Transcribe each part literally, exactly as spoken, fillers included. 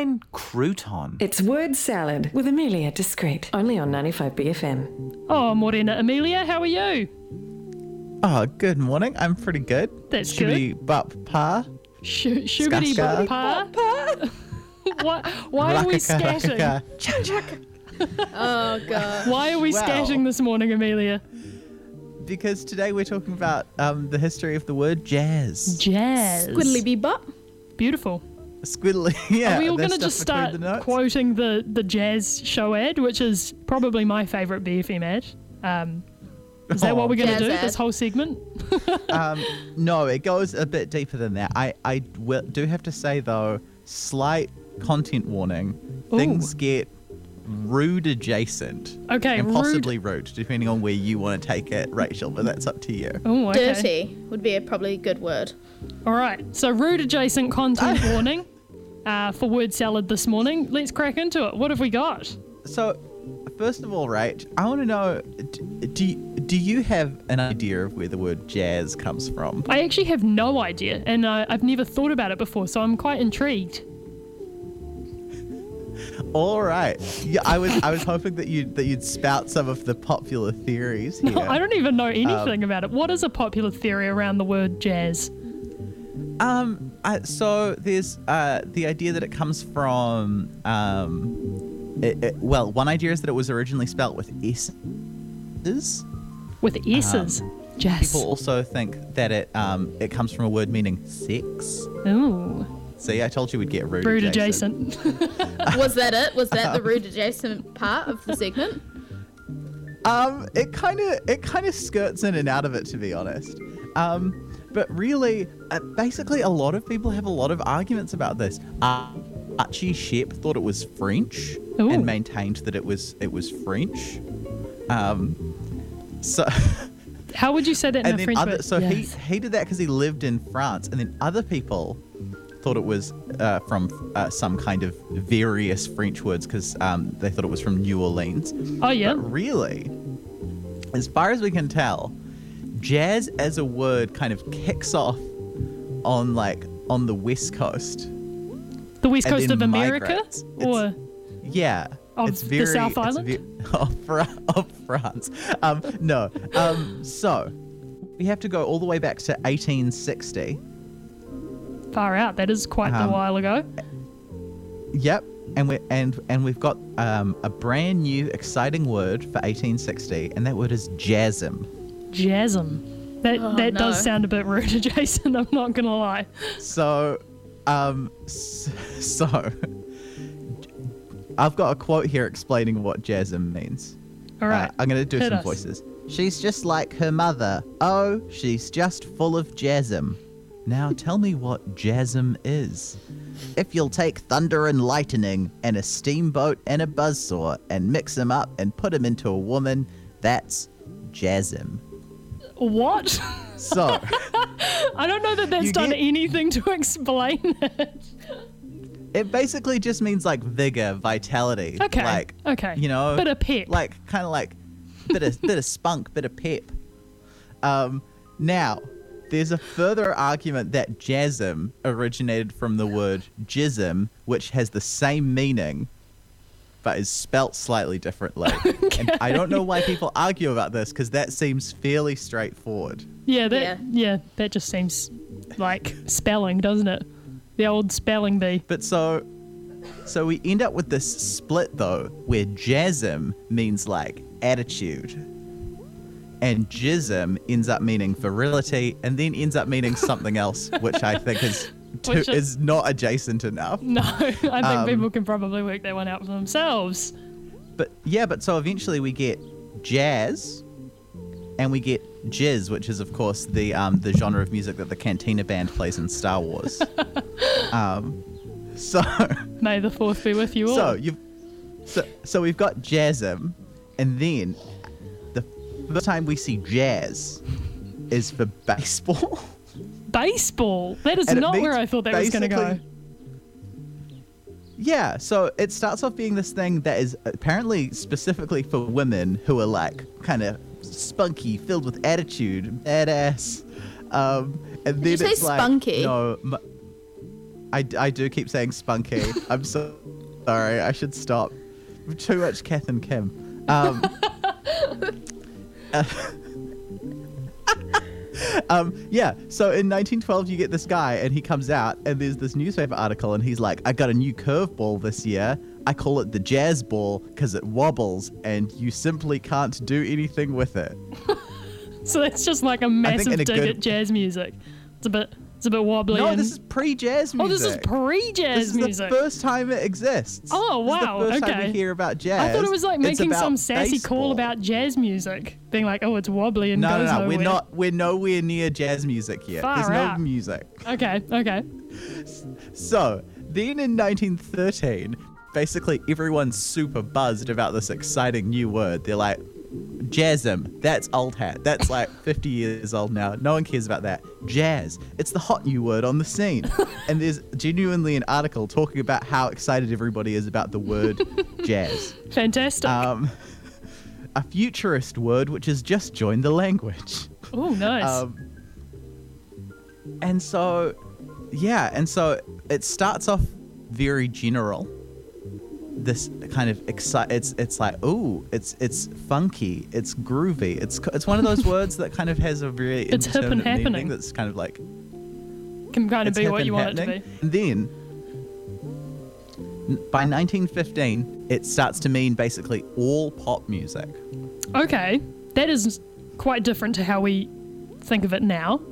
define crouton? It's word salad with Amelia Discreet, only on ninety-five B F M. Oh, Morena Amelia, how are you? Oh, good morning. I'm pretty good. That's Shubity good. Bup Pa. Sh- Sugary Skaska. pa. why why are we scatting? Oh, God. Why are we Well. scatting this morning, Amelia? Because today we're talking about um, the history of the word jazz. Jazz. Squiddly bee bop. Beautiful. Squiddly, yeah. Are we all there's going to stuff just between start the notes. quoting the, the jazz show ad, which is probably my favourite B F M ad? Um, is that Oh. what we're going to Jazz do, ad. this whole segment? um, no, it goes a bit deeper than that. I, I will, do have to say, though, slight content warning. Ooh. Things get rude adjacent. Okay, and rude- possibly rude, depending on where you want to take it, Rachel, but that's up to you. Oh, okay. Dirty would be a probably good word. All right. So rude adjacent content warning uh, for word salad this morning. Let's crack into it. What have we got? So, first of all, Rach, I want to know, d- do, you- do you have an idea of where the word jazz comes from? I actually have no idea, and uh, I've never thought about it before, so I'm quite intrigued. All right. Yeah, I was I was hoping that you that you'd spout some of the popular theories here. I don't even know anything about it. What is a popular theory around the word jazz? Um. I, so there's uh the idea that it comes from um. It, it, well, one idea is that it was originally spelt with S's. With S's. Jazz. People also think that it um it comes from a word meaning sex. Ooh. See, I told you we'd get rude. Rude adjacent. adjacent. Was that it? Was that the rude adjacent part of the segment? Um, it kind of it kind of skirts in and out of it, to be honest. Um, but really, uh, basically, a lot of people have a lot of arguments about this. Uh, Archie Shepp thought it was French Ooh. and maintained that it was it was French. Um, so How would you say that in and a then French other word? so Yes. he he did that because he lived in France, and then other people thought it was uh, from uh, some kind of various French words because um, they thought it was from New Orleans. Oh, yeah. But really, as far as we can tell, jazz as a word kind of kicks off on like on the West Coast. The west and coast then of America? migrates. It's- Or Yeah. Of it's the very, South it's Island? ve- of, Fra- of France. Um, no. Um, so we have to go all the way back to eighteen sixty. far out. That is quite a Um, while ago. Yep, and we and and we've got um, a brand new exciting word for eighteen sixty, and that word is jasm. Jasm. That Oh, that no. does sound a bit rude adjacent, I'm not going to lie. So, um, s- so I've got a quote here explaining what jasm means. All right. Uh, I'm gonna do hit some us. voices. She's just like her mother. Oh, she's just full of jasm. Now tell me what jasm is. If you'll take thunder and lightning and a steamboat and a buzzsaw and mix them up and put them into a woman, that's jasm. What? So, I don't know that that's You done get- anything to explain it. it basically just means like vigor, vitality. Okay. Like, okay. you know, Bit of pep. like kind of like bit of bit of spunk, bit of pep. Um, now there's a further argument that jasm originated from the word jism, which has the same meaning, but is spelt slightly differently. And I don't know why people argue about this because that seems fairly straightforward. yeah, that Yeah. yeah, that just seems like spelling, doesn't it? The old spelling bee. But so, so we end up with this split though, where jasm means like attitude, and jism ends up meaning virility, and then ends up meaning something else, which I think is too, Which is- is not adjacent enough. No, I think Um, people can probably work that one out for themselves. But yeah, but so eventually we get jazz, and we get jizz, which is of course the um, the genre of music that the Cantina Band plays in Star Wars. um, so. May the fourth be with you all. So you've so so we've got jasm, and then the first time we see jazz is for baseball. Baseball. That is And it not means where I thought that was going to go. basically- Yeah, so it starts off being this thing that is apparently specifically for women who are like kind of spunky, filled with attitude, badass. Um, and then you say it's like, spunky? no, m- I, I do keep saying spunky. I'm so sorry. I should stop. Too much Kath and Kim. Um, uh, um, yeah, so in nineteen twelve, you get this guy, and he comes out, and there's this newspaper article, and he's like, I got a new curveball this year. I call it the jazz ball because it wobbles, and you simply can't do anything with it. So that's just like a massive dig good... at jazz music. It's a bit, it's a bit wobbly. No, and... this is pre-jazz music. Oh, this is pre-jazz this is music. the first time it exists. Oh, wow. This is the first okay. time we hear about jazz. I thought it was like It's making about some sassy baseball. call about jazz music, being like, oh, it's wobbly and No, goes no, no. nowhere. We're not. We're nowhere near jazz music yet. Far There's no out. music. Okay, okay. So then in nineteen thirteen, basically everyone's super buzzed about this exciting new word. They're like, Jazzum. That's old hat. That's like fifty years old now. No one cares about that. Jazz. It's the hot new word on the scene. And there's genuinely an article talking about how excited everybody is about the word jazz. Fantastic. Um, a futurist word which has just joined the language. Oh, nice. Um, and so, yeah, and so it starts off very general. This kind of excite. It's it's like ooh, it's it's funky, it's groovy. It's it's one of those words that kind of has a very It's hip and indeterminate happening. meaning. That's kind of like Can kind of it's be hip what and you want it to happening. be. And then n- by nineteen fifteen, it starts to mean basically all pop music. Okay, that is quite different to how we think of it now.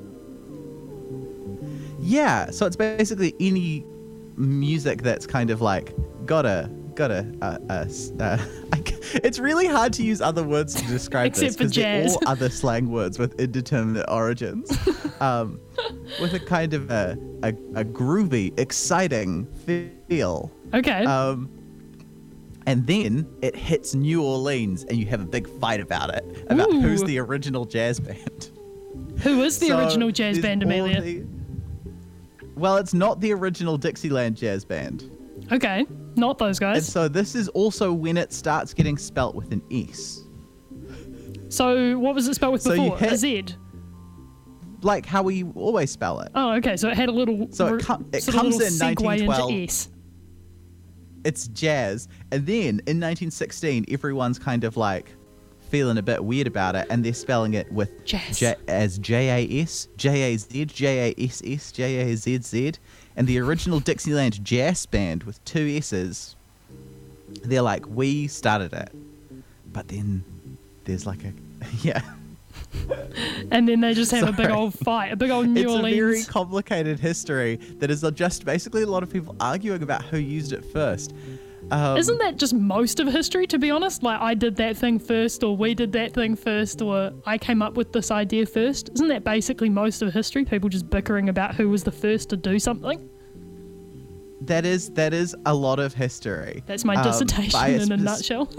Yeah, so it's basically any music that's kind of like got a got a, uh, uh, uh, it's really hard to use other words to describe Except this for because they're jazz. all other slang words with indeterminate origins, um, with a kind of a, a, a groovy, exciting feel. Okay. Um, and then it hits New Orleans, and you have a big fight about it, about Ooh. who's the original jazz band. Who is the So original jazz there's band, all Amelia? the- well, it's not the original Dixieland jazz band. Okay, not those And guys. so this is also when it starts getting spelt with an S. So what was it spelled with So you before? A hit- Z? Like how we always spell it. Oh, okay. So it had a little. So it r- com- it sort of comes little in segue nineteen twelve. into S. It's jazz. And then in nineteen sixteen, everyone's kind of like feeling a bit weird about it, and they're spelling it with Jazz. J- as J A S, J A Z, J A S S, J A Z Z. And the original Dixieland Jazz Band with two S's, they're like, we started it. But then there's like a, yeah. And then they just have a big Sorry. old fight, a big old New It's a very Orleans. complicated history that is just basically a lot of people arguing about who used it first. Um, Isn't that just most of history, to be honest? Like, I did that thing first, or we did that thing first, or I came up with this idea first. Isn't that basically most of history? People just bickering about who was the first to do something? that is that is a lot of history. That's my Um, dissertation by a in a spec- nutshell.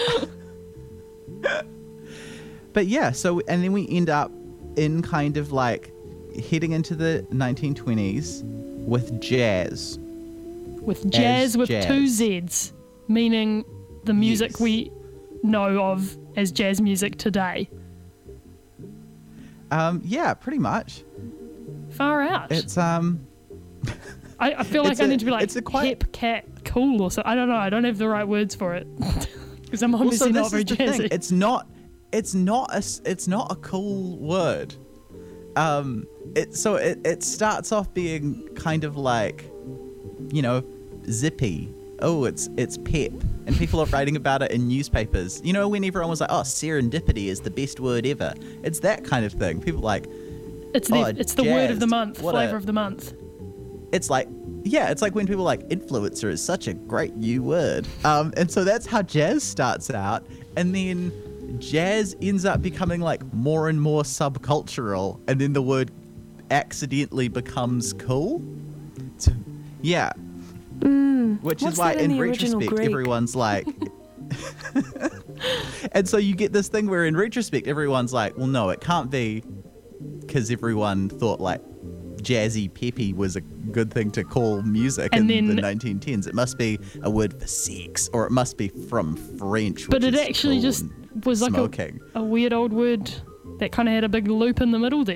But yeah, so and then we end up in kind of like heading into the nineteen twenties with jazz. With jazz with jazz. two Z's, meaning the music Yes. we know of as jazz music today. Um, yeah, pretty much. Far out. It's um, I, I feel like it's I a- need to be like it's a quite- hip, cat, cool, or so. I don't know. I don't have the right words for it because I'm obviously also, not this very is the jazzy. thing. It's not. It's not a. s- It's not a cool word. Um, it so it it starts off being kind of like, you know, zippy. Oh, it's it's pep, and people are writing about it in newspapers. You know, when everyone was like, "Oh, serendipity is the best word ever." It's that kind of thing. People are like, It's the oh, it's the word of the jazzed. month, What flavor a- of the month. it's like, yeah, it's like when people are like, influencer is such a great new word. Um, and so that's how jazz starts out, and then jazz ends up becoming like more and more subcultural, and then the word accidentally becomes cool. So, yeah. Which what's is why that in in the original retrospect Greek? everyone's like and so you get this thing where in retrospect everyone's like, well, no, it can't be because everyone thought like jazzy peppy was a good thing to call music And in then- the nineteen tens. It must be a word for sex, or it must be from French, But which it is actually cool just and was like smoking. a, a weird old word that kind of had a big loop in the middle there.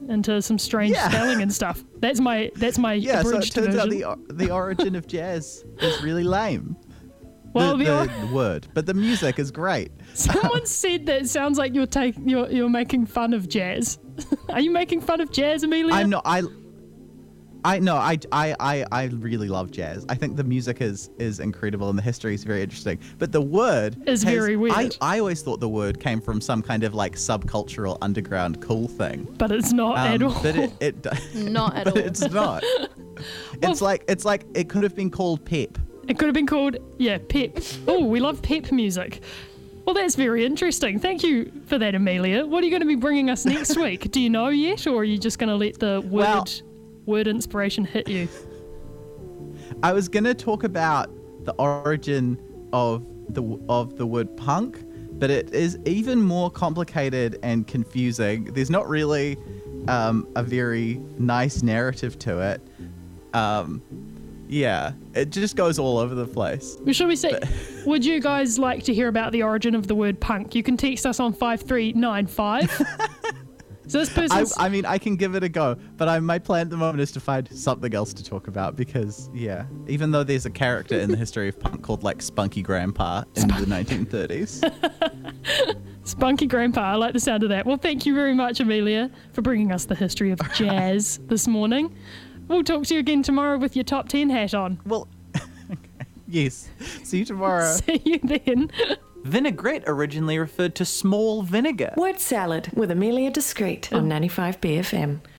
into some strange Yeah. spelling and stuff. That's my that's my Yeah, so it abridged turns out version. the, o- the origin of jazz is really lame. Well, the, the the word. But the music is great. Someone said that it sounds like you're taking you're you're making fun of jazz. Are you making fun of jazz, Amelia? I'm not. I. I no. I, I. I. I really love jazz. I think the music is is incredible and the history is very interesting. But the word Is has- very weird. I, I always thought the word came from some kind of like subcultural underground cool thing. But it's not Um, at all. But it. it Not at but all. it's not. It's like it's like it could have been called pep. It could have been called, yeah, pep. Oh, we love pep music. Well, that's very interesting. Thank you for that, Amelia. What are you going to be bringing us next week? Do you know yet, or are you just going to let the word Well- word inspiration hit you? I was gonna talk about the origin of the of the word punk, but it is even more complicated and confusing. There's not really um, a very nice narrative to it. Um, yeah, it just goes all over the place. Well, should we say, would you guys like to hear about the origin of the word punk? You can text us on five three nine five. So this I, person's... I mean, I can give it a go, but I, my plan at the moment is to find something else to talk about because, yeah, even though there's a character in the history of punk called like Spunky Grandpa in the nineteen thirties. Spunky Grandpa, I like the sound of that. Well, thank you very much, Amelia, for bringing us the history of jazz this morning. We'll talk to you again tomorrow with your top ten hat on. Well, yes. See you tomorrow. See you then. Vinaigrette originally referred to small vinegar. Word salad with Amelia Discreet on ninety-five B F M.